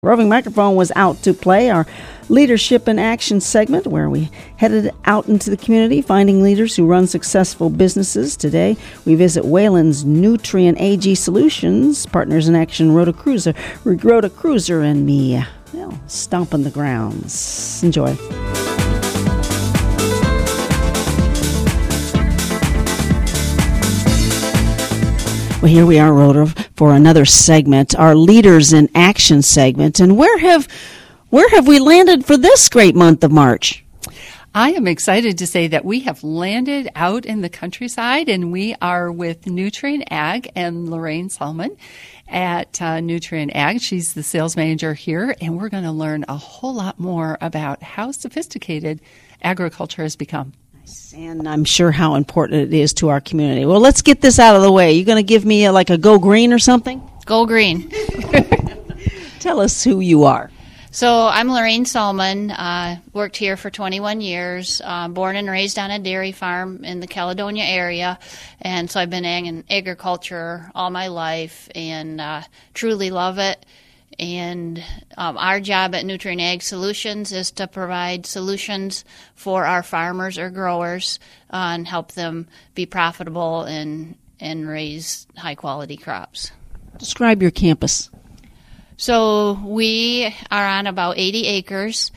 Roving Microphone was out to play our Leadership in Action segment where we headed out into the community finding leaders who run successful businesses. Today, we visit Wayland's Nutrien AG Solutions, Partners in Action, Rhoda Cruiser and me, stomping the grounds. Enjoy. Well, here we are, Rhoda, for another segment, our Leaders in Action segment. And where have we landed for this great month of March? I am excited to say that we have landed out in the countryside, and we are with Nutrien Ag and Lorraine Salmon at Nutrien Ag. She's the sales manager here, and we're going to learn a whole lot more about how sophisticated agriculture has become. And I'm sure how important it is to our community. Well, let's get this out of the way. You going to give me a Go Green or something? Go Green. Tell us who you are. So I'm Lorraine Salmon, worked here for 21 years, born and raised on a dairy farm in the Caledonia area, and so I've been in agriculture all my life and truly love it. And our job at Nutrien Ag Solutions is to provide solutions for our farmers or growers and help them be profitable and raise high-quality crops. Describe your campus. So we are on about 80 acres,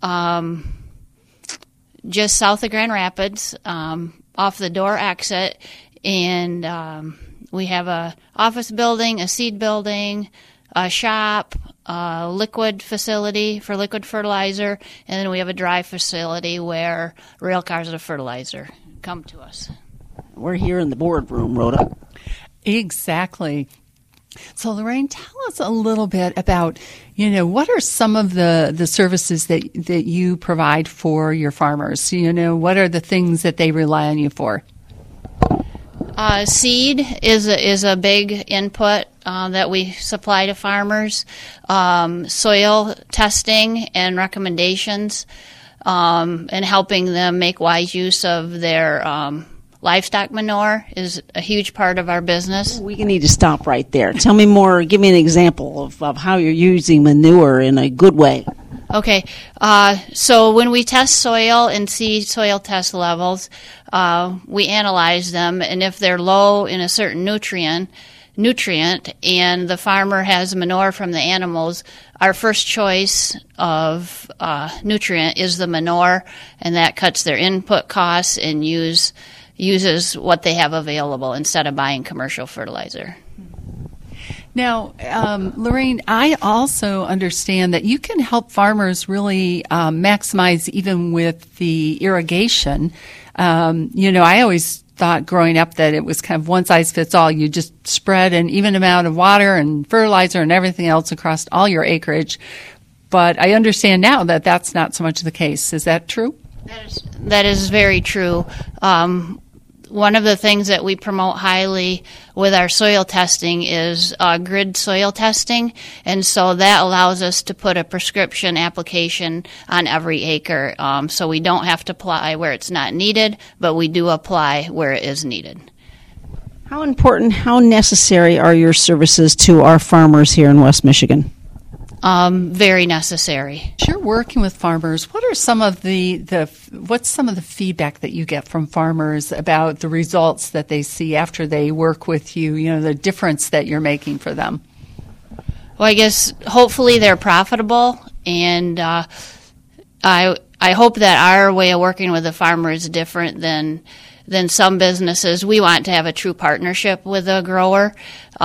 just south of Grand Rapids, off the Door exit, and we have a office building, a seed building, a shop, a liquid facility for liquid fertilizer, and then we have a dry facility where rail cars of fertilizer come to us. We're here in the boardroom, Rhoda. Exactly. So, Lorraine, tell us a little bit about, what are some of the services that you provide for your farmers? What are the things that they rely on you for? Seed is a big input that we supply to farmers. Soil testing and recommendations, and helping them make wise use of their livestock manure is a huge part of our business. We need to stop right there. Tell me more. Give me an example of how you're using manure in a good way. Okay. So when we test soil and see soil test levels, we analyze them, and if they're low in a certain nutrient and the farmer has manure from the animals, our first choice of nutrient is the manure, and that cuts their input costs and uses what they have available instead of buying commercial fertilizer. Now, Lorraine, I also understand that you can help farmers really maximize even with the irrigation. I always thought growing up that it was kind of one size fits all. You just spread an even amount of water and fertilizer and everything else across all your acreage. But I understand now that that's not so much the case. Is that true? That is very true. One of the things that we promote highly with our soil testing is grid soil testing, and so that allows us to put a prescription application on every acre, so we don't have to apply where it's not needed, but we do apply where it is needed. How important, how necessary are your services to our farmers here in West Michigan? Very necessary. You're working with farmers. What are some of what's some of the feedback that you get from farmers about the results that they see after they work with you? The difference that you're making for them. Well, I guess hopefully they're profitable, and I hope that our way of working with the farmer is different than some businesses. We want to have a true partnership with the grower.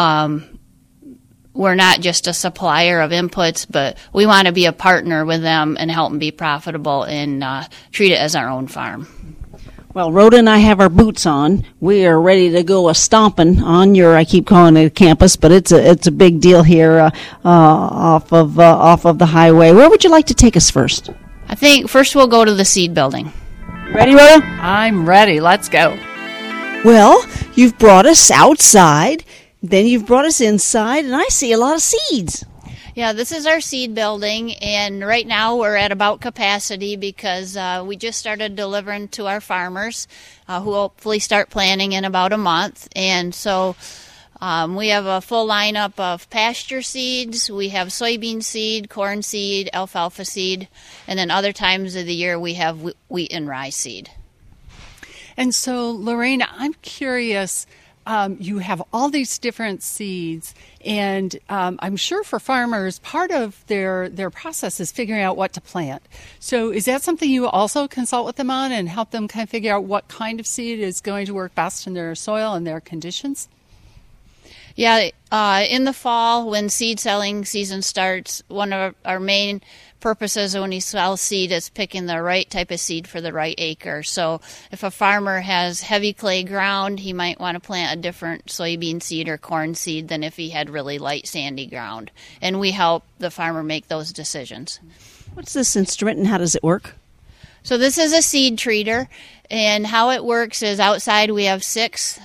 We're not just a supplier of inputs, but we want to be a partner with them and help them be profitable and treat it as our own farm. Well, Rhoda and I have our boots on. We are ready to go stomping on your, I keep calling it a campus, but it's a big deal here off of the highway. Where would you like to take us first? I think first we'll go to the seed building. Ready, Rhoda? I'm ready. Let's go. Well, you've brought us outside. Then you've brought us inside, and I see a lot of seeds. Yeah, this is our seed building, and right now we're at about capacity because we just started delivering to our farmers who hopefully start planting in about a month. And so We have a full lineup of pasture seeds. We have soybean seed, corn seed, alfalfa seed, and then other times of the year we have wheat and rye seed. And so, Lorraine, I'm curious, you have all these different seeds, and I'm sure for farmers, part of their process is figuring out what to plant. So is that something you also consult with them on and help them kind of figure out what kind of seed is going to work best in their soil and their conditions? Yeah, in the fall, when seed selling season starts, one of our main purposes when we sell seed is picking the right type of seed for the right acre. So if a farmer has heavy clay ground, he might want to plant a different soybean seed or corn seed than if he had really light sandy ground. And we help the farmer make those decisions. What's this instrument and how does it work? So this is a seed treater, and how it works is outside we have 6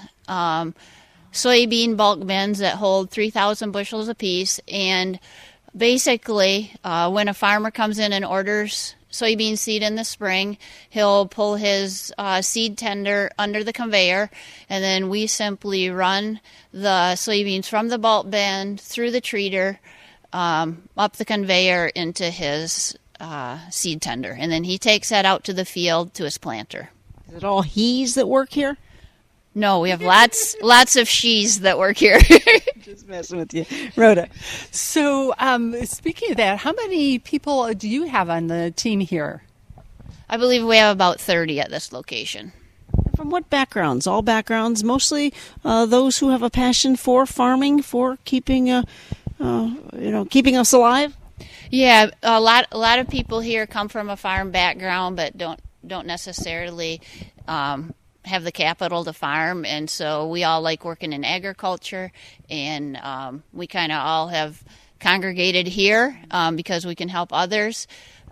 soybean bulk bins that hold 3,000 bushels apiece, and basically, when a farmer comes in and orders soybean seed in the spring, he'll pull his seed tender under the conveyor, and then we simply run the soybeans from the bulk bin through the treater, up the conveyor into his seed tender, and then he takes that out to the field to his planter. Is it all he's that work here? No, we have lots of she's that work here. Just messing with you. Rhoda. So speaking of that, how many people do you have on the team here? I believe we have about 30 at this location. From what backgrounds? All backgrounds, mostly those who have a passion for farming, for keeping keeping us alive? Yeah, a lot of people here come from a farm background but don't necessarily have the capital to farm, and so we all like working in agriculture, and we kind of all have congregated here because we can help others.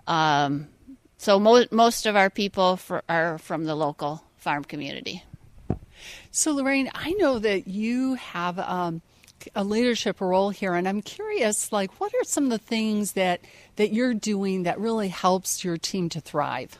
So most of our people are from the local farm community. So Lorraine, I know that you have a leadership role here, and I'm curious, like, what are some of the things that you're doing that really helps your team to thrive?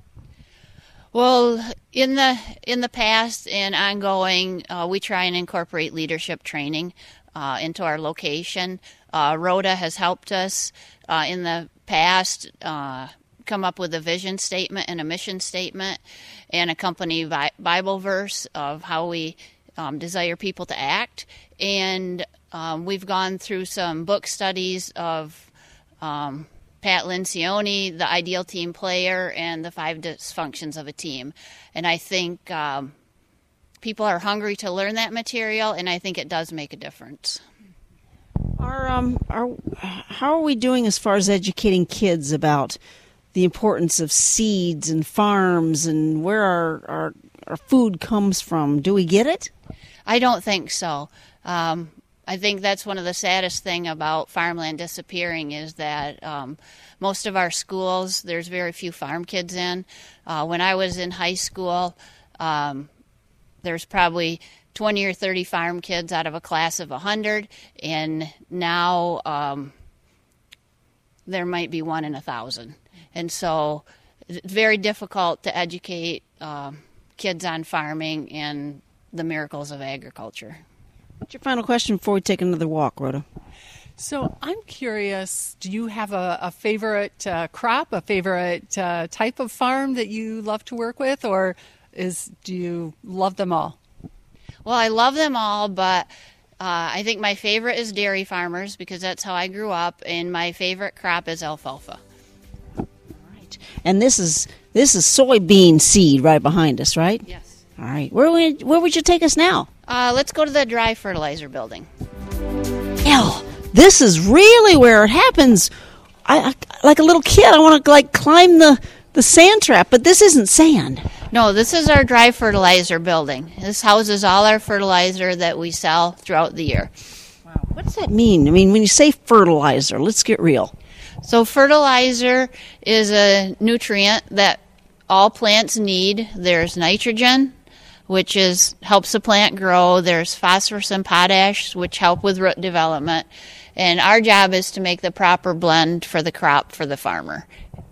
Well, in the past and ongoing, we try and incorporate leadership training into our location. Rhoda has helped us in the past come up with a vision statement and a mission statement and a company Bible verse of how we desire people to act. And we've gone through some book studies of Pat Lencioni, The Ideal Team Player, and The 5 Dysfunctions of a Team. And I think people are hungry to learn that material, and I think it does make a difference. How are we doing as far as educating kids about the importance of seeds and farms and where our food comes from? Do we get it? I don't think so. I think that's one of the saddest thing about farmland disappearing is that most of our schools, there's very few farm kids in. When I was in high school, there's probably 20 or 30 farm kids out of a class of 100, and now there might be 1 in 1,000. And so it's very difficult to educate kids on farming and the miracles of agriculture. What's your final question before we take another walk, Rhoda? So I'm curious, do you have a favorite crop, a favorite type of farm that you love to work with, or do you love them all? Well, I love them all, but I think my favorite is dairy farmers because that's how I grew up, and my favorite crop is alfalfa. All right. And this is soybean seed right behind us, right? Yes. All right. Where would you take us now? Let's go to the dry fertilizer building. Hell, this is really where it happens. I like a little kid, I want to climb the sand trap, but this isn't sand. No, this is our dry fertilizer building. This houses all our fertilizer that we sell throughout the year. Wow. What does that mean? I mean, when you say fertilizer, let's get real. So fertilizer is a nutrient that all plants need. There's nitrogen, which helps the plant grow. There's phosphorus and potash, which help with root development. And our job is to make the proper blend for the crop for the farmer.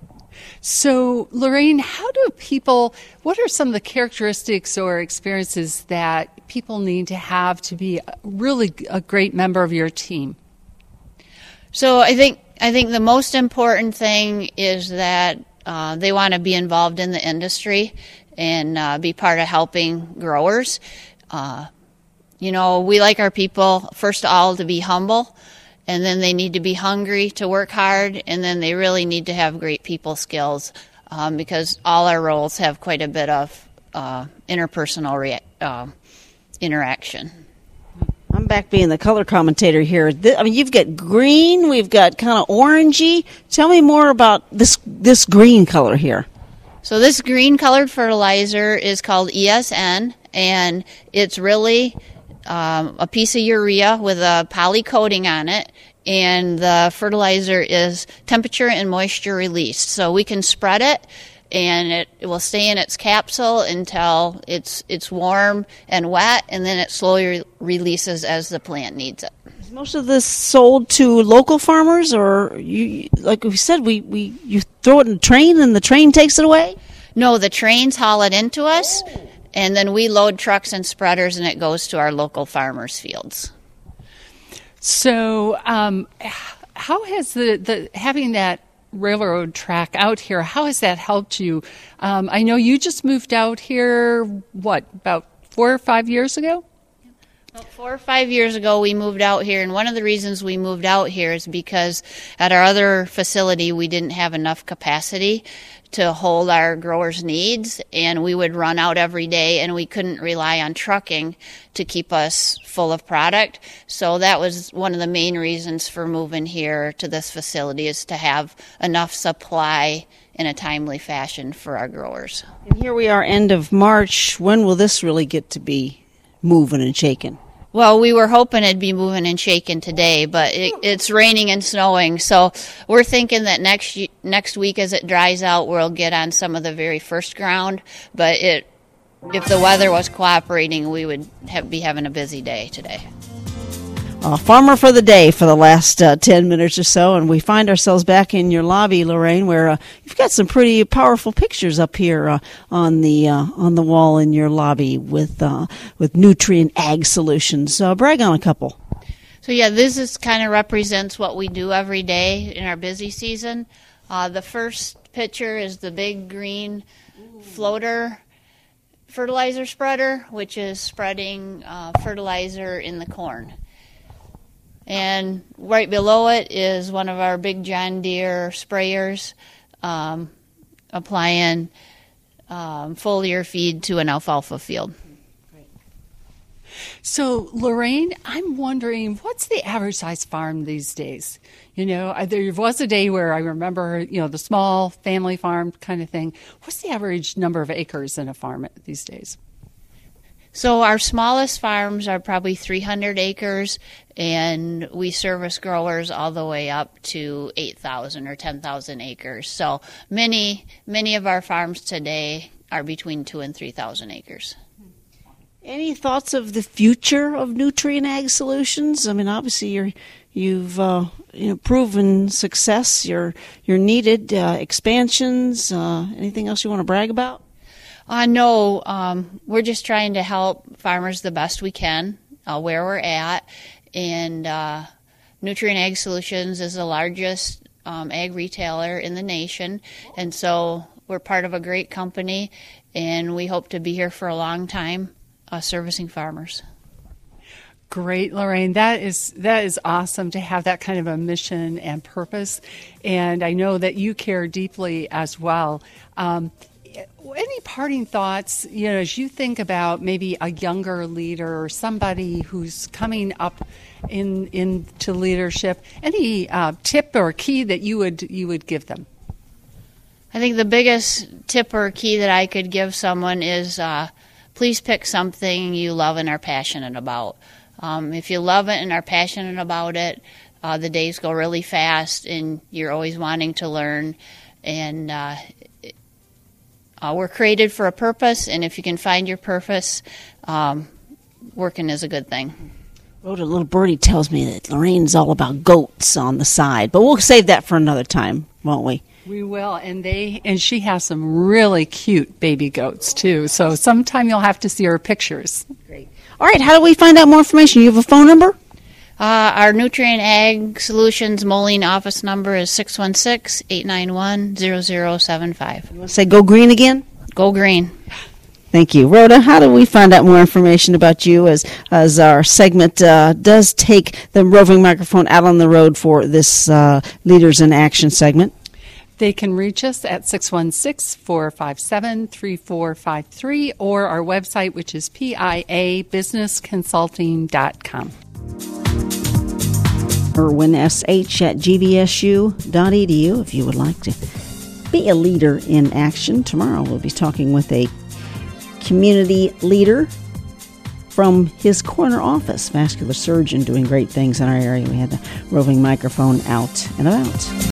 So, Lorraine, what are some of the characteristics or experiences that people need to have to be really a great member of your team? So I think the most important thing is that they want to be involved in the industry and be part of helping growers. We like our people, first of all, to be humble, and then they need to be hungry to work hard, and then they really need to have great people skills because all our roles have quite a bit of interpersonal interaction. I'm back being the color commentator here. You've got green, we've got kind of orangey. Tell me more about this green color here. So this green colored fertilizer is called ESN, and it's really a piece of urea with a poly coating on it, and the fertilizer is temperature and moisture released. So we can spread it, and it will stay in its capsule until it's warm and wet, and then it slowly releases as the plant needs it. Is most of this sold to local farmers, or like we said, you throw it in a train and the train takes it away? No, the trains haul it into us, and then we load trucks and spreaders, and it goes to our local farmers' fields. So, how has the having that railroad track out here, how has that helped you? I know you just moved out here, about 4 or 5 years ago? Well, 4 or 5 years ago, we moved out here, and one of the reasons we moved out here is because at our other facility, we didn't have enough capacity to hold our growers' needs, and we would run out every day, and we couldn't rely on trucking to keep us full of product. So that was one of the main reasons for moving here to this facility, is to have enough supply in a timely fashion for our growers. And here we are, end of March. When will this really get to be moving and shaking? Well, we were hoping it'd be moving and shaking today, but it's raining and snowing. So we're thinking that next week, as it dries out, we'll get on some of the very first ground. But if the weather was cooperating, we would be having a busy day today. Farmer for the day for the last 10 minutes or so, and we find ourselves back in your lobby, Lorraine, where you've got some pretty powerful pictures up here on the wall in your lobby with Nutrien Ag Solutions. Brag on a couple. So yeah, this kind of represents what we do every day in our busy season. The first picture is the big green floater fertilizer spreader, which is spreading fertilizer in the corn. And right below it is one of our big John Deere sprayers applying foliar feed to an alfalfa field. So, Lorraine, I'm wondering, what's the average size farm these days? There was a day where I remember, the small family farm kind of thing. What's the average number of acres in a farm these days? So our smallest farms are probably 300 acres, and we service growers all the way up to 8,000 or 10,000 acres. So many of our farms today are between 2,000 and 3,000 acres. Any thoughts of the future of Nutrien Ag Solutions? I mean, obviously you've proven success. You're needed. Expansions. Anything else you want to brag about? No, we're just trying to help farmers the best we can where we're at. And Nutrien Ag Solutions is the largest ag retailer in the nation. And so we're part of a great company, and we hope to be here for a long time servicing farmers. Great, Lorraine. That is awesome to have that kind of a mission and purpose. And I know that you care deeply as well. Any parting thoughts, as you think about maybe a younger leader or somebody who's coming up into leadership? Any tip or key that you would give them? I think the biggest tip or key that I could give someone is please pick something you love and are passionate about. If you love it and are passionate about it, the days go really fast, and you're always wanting to learn. And we're created for a purpose, and if you can find your purpose, working is a good thing. Rhoda, little birdie tells me that Lorraine's all about goats on the side, but we'll save that for another time, won't we? We will, and she has some really cute baby goats too. So sometime you'll have to see her pictures. Great. All right, how do we find out more information? You have a phone number? Our Nutrient Ag Solutions Moline office number is 616-891-0075. You want to say go green again? Go green. Thank you. Rhoda, how do we find out more information about you as our segment does take the roving microphone out on the road for this Leaders in Action segment? They can reach us at 616-457-3453 or our website, which is piabusinessconsulting.com. irwinsh@gvsu.edu if you would like to be a leader in action. Tomorrow we'll be talking with a community leader from his corner office, vascular surgeon doing great things in our area. We had the roving microphone out and about.